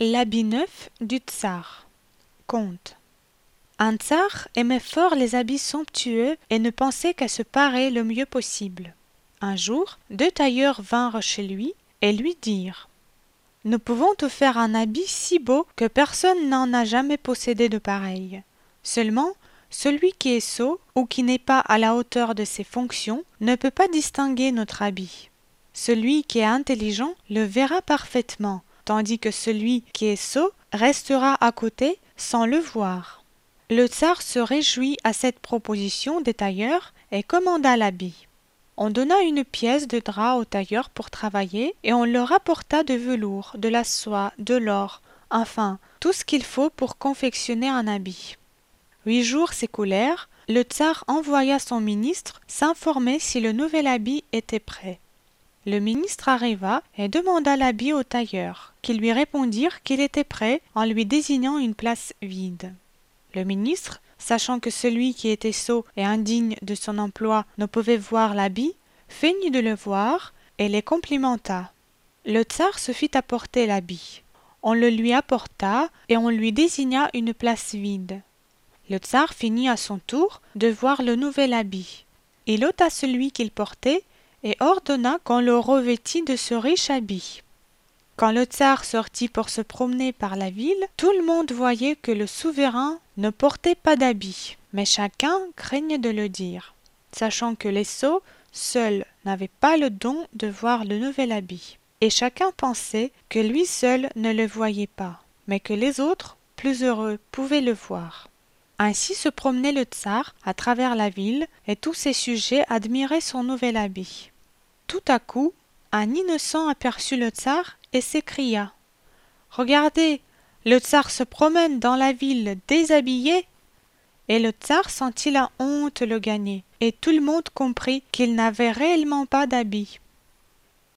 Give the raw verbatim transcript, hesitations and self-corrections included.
L'habit neuf du tsar. Conte. Un tsar aimait fort les habits somptueux et ne pensait qu'à se parer le mieux possible. Un jour, deux tailleurs vinrent chez lui et lui dirent « Nous pouvons te faire un habit si beau que personne n'en a jamais possédé de pareil. Seulement, celui qui est sot ou qui n'est pas à la hauteur de ses fonctions ne peut pas distinguer notre habit. Celui qui est intelligent le verra parfaitement, tandis que celui qui est sot restera à côté sans le voir. » Le tsar se réjouit à cette proposition des tailleurs et commanda l'habit. On donna une pièce de drap au tailleur pour travailler et on leur apporta de velours, de la soie, de l'or, enfin tout ce qu'il faut pour confectionner un habit. Huit jours s'écoulèrent, le tsar envoya son ministre s'informer si le nouvel habit était prêt. Le ministre arriva et demanda l'habit au tailleur, qui lui répondirent qu'il était prêt en lui désignant une place vide. Le ministre, sachant que celui qui était sot et indigne de son emploi ne pouvait voir l'habit, feignit de le voir et les complimenta. Le tsar se fit apporter l'habit. On le lui apporta et on lui désigna une place vide. Le tsar finit à son tour de voir le nouvel habit. Il ôta celui qu'il portait et ordonna qu'on le revêtît de ce riche habit. Quand le tsar sortit pour se promener par la ville, tout le monde voyait que le souverain ne portait pas d'habit, mais chacun craignait de le dire, sachant que les sots seuls n'avaient pas le don de voir le nouvel habit, et chacun pensait que lui seul ne le voyait pas, mais que les autres, plus heureux, pouvaient le voir. Ainsi se promenait le tsar à travers la ville, et tous ses sujets admiraient son nouvel habit. Tout à coup, un innocent aperçut le tsar et s'écria « Regardez, le tsar se promène dans la ville déshabillé !» Et le tsar sentit la honte le gagner, et tout le monde comprit qu'il n'avait réellement pas d'habit.